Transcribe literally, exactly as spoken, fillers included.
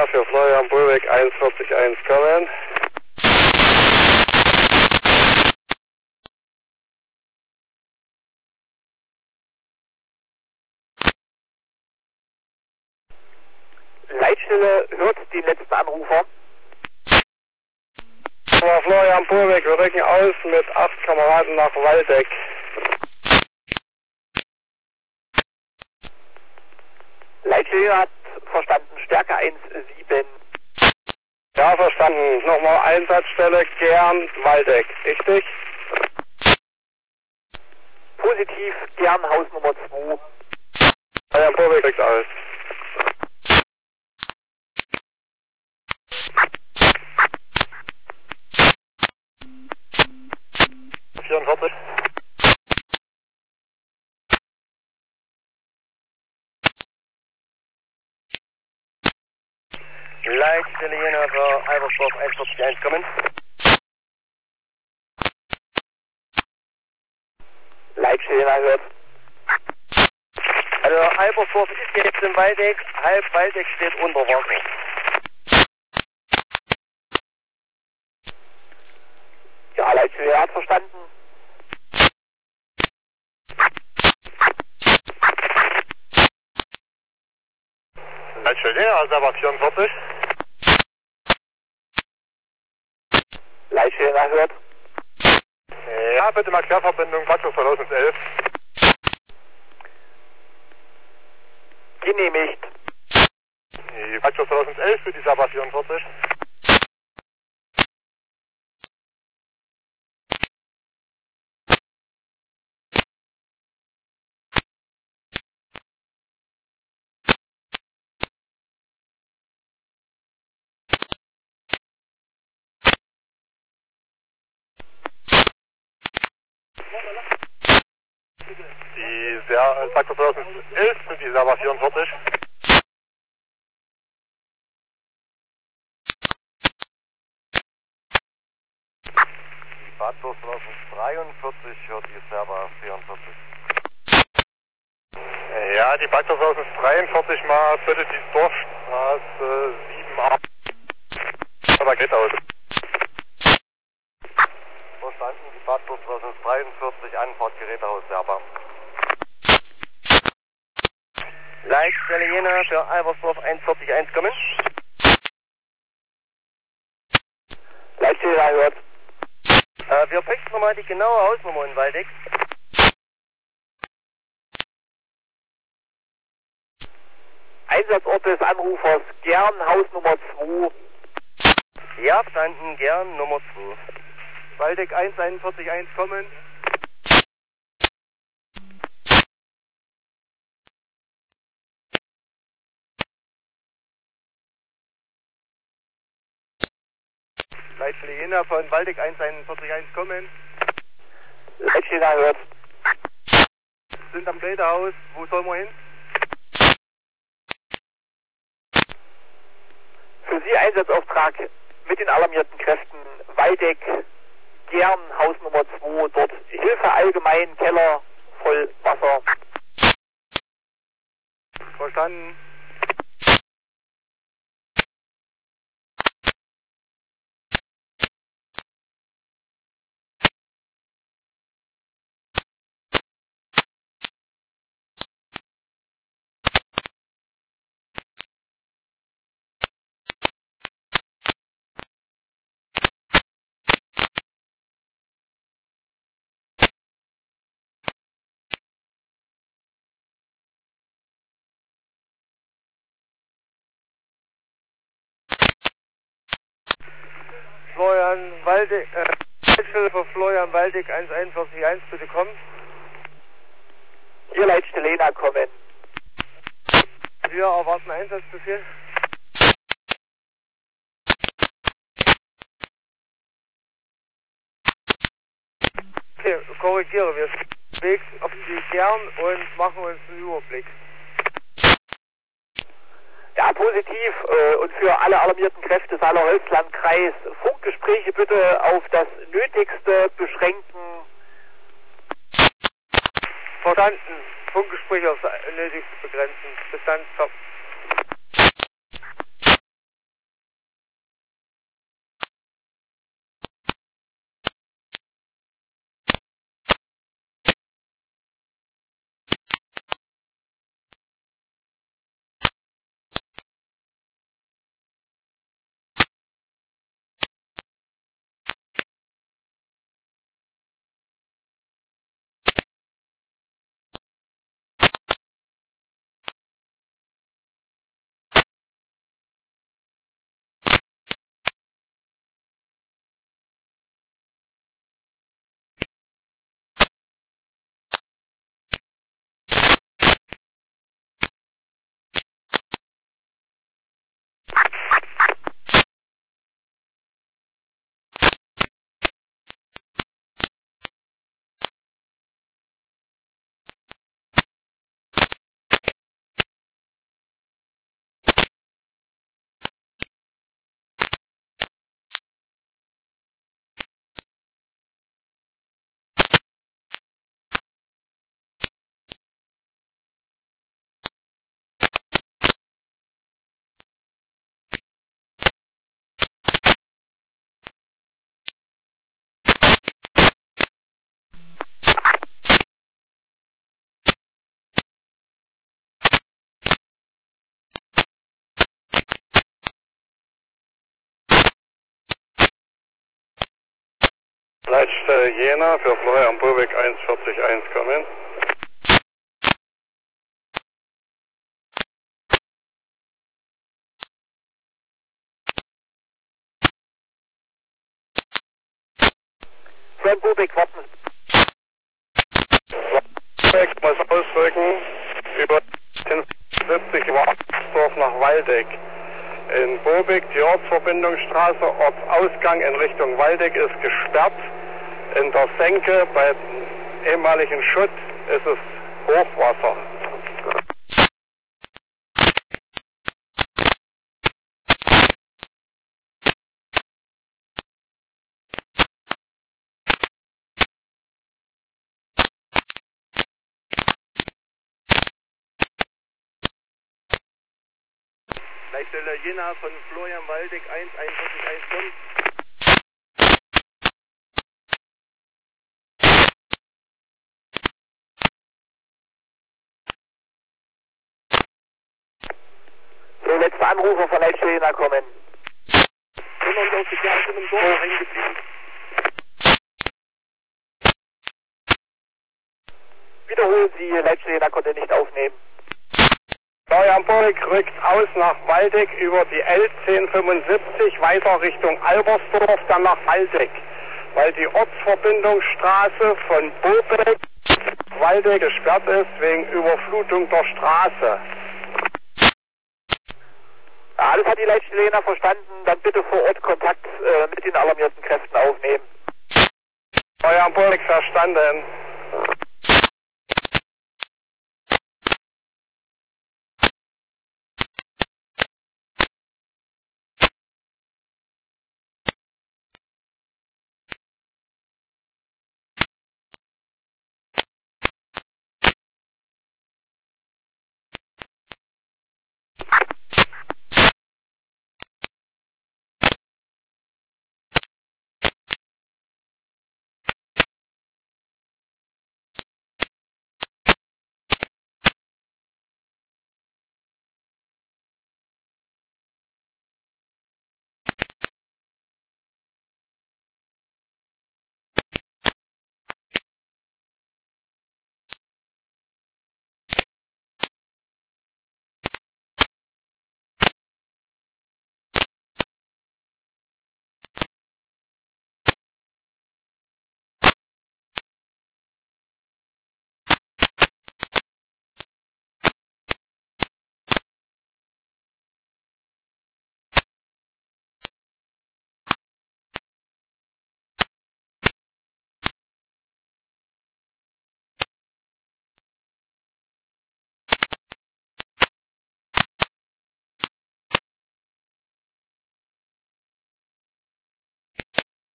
für Florian Bulbeck eins vierzig eins kommen. Leitstelle hört den letzten Anrufer. Florian Bulbeck, wir rücken aus mit acht Kameraden nach Waldeck. Leitstelle hat verstanden, Stärke eins sieben. Ja, verstanden. Nochmal Einsatzstelle Gern Waldeck, richtig? Positiv, Gern Hausnummer zwei. Florian Bulbeck rückt aus. vierundvierzig. Leitstelle Jena für Albersdorf eins vierzig eins kommen. Leitstelle Jena hört. Also Albersdorf ist jetzt im Waldeck, halb Waldeck steht unter Wasser. Ja, Leitstelle hat verstanden. Leitstelle Jena, also aber vierundvierzig. Leitstelle Jena hört. Ja, bitte mal Querverbindung Quattro zweitausendelf. Genehmigt. Die Quattro zweitausendelf für die Saba vierundvierzig. Die Quattro zweitausendelf für die Saba vierundvierzig. Die Quattro zweitausenddreiundvierzig hört die Server vierundvierzig. Ja, die Quattro zweitausenddreiundvierzig mal bitte die Dorfstraße sieben a. Aber geht aus. Verstanden, die Quattro zweitausenddreiundvierzig, Anfahrt Gerätehaus Serber. Leitstelle Jena für Albersdorf eins vierzig eins kommen. Leitstelle Jena hört. Äh, wir bräuchten nochmal die genaue Hausnummer in Waldeck. Einsatzort des Anrufers Gern Hausnummer zwei. Ja, verstanden, Gern Nummer zwei. Waldeck eins einundvierzig eins kommen. Leitstelle Jena von Waldeck eins einundvierzig eins kommen. Leitstelle Jena hört. Sind am Gerätehaus. Wo sollen wir hin? Für Sie Einsatzauftrag mit den alarmierten Kräften Waldeck, Gern, Hausnummer zwei, dort Hilfe allgemein, Keller, voll Wasser. Verstanden. Florian Waldeck, äh, Leitstelle für Florian Waldeck eins einundvierzig eins, bitte kommen. Hier Leitstelle Jena kommen. Wir erwarten Einsatzbefehl. Okay, korrigiere, wir sind unterwegs auf die Gern und machen uns einen Überblick. Ja, positiv äh, und für alle alarmierten Kräfte Saale-Holzland-Kreis Funkgespräche bitte auf das Nötigste beschränken. Verstanden. Funkgespräche aufs Nötigste begrenzen. Bis dann, stopp. Leitstelle Jena für Florian Bobeck eins vierzig eins kommen. Florian Bobeck, warten. Bobeck muss ausrücken über den siebzig Warsdorf nach Waldeck. In Bobeck die Ortsverbindungsstraße, Ortsausgang in Richtung Waldeck ist gesperrt. In der Senke bei dem ehemaligen Schutt ist es Hochwasser. Leitstelle Jena von Florian Waldeck eins eins eins kommt. So, letzter Anrufer von Leitstelle Jena kommen. Immer wieder auf die Kerze im Dorf hängen geblieben. Wiederholen Sie, Leitstelle Jena konnte nicht aufnehmen. Florian Bobeck rückt aus nach Waldeck über die L zehn fünfundsiebzig weiter Richtung Albersdorf, dann nach Waldeck, weil die Ortsverbindungsstraße von Bobeck Waldeck gesperrt ist wegen Überflutung der Straße. Ja, alles hat die Leitstelle Jena verstanden, dann bitte vor Ort Kontakt äh, mit den alarmierten Kräften aufnehmen. Florian Bobeck verstanden.